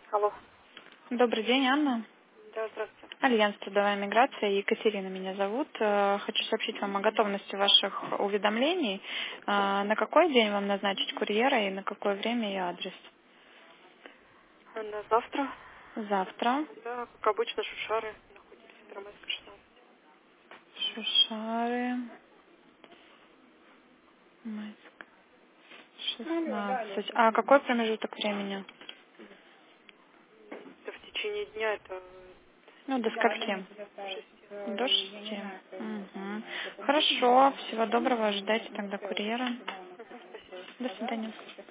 Алло. Добрый день, Анна. Да, здравствуйте. Альянс трудовая миграция, Екатерина меня зовут. Хочу сообщить вам о готовности ваших уведомлений. На какой день вам назначить курьера и на какое время и адрес? На завтра, Завтра. да, как обычно, Шушары находимся, Первомайская, 16. Шушары. Майск, 16. А какой промежуток времени? Это в течение дня, это Ну, до скольки? 6. До 6. Угу. Хорошо. Всего доброго. Ожидайте тогда курьера. Спасибо. До свидания.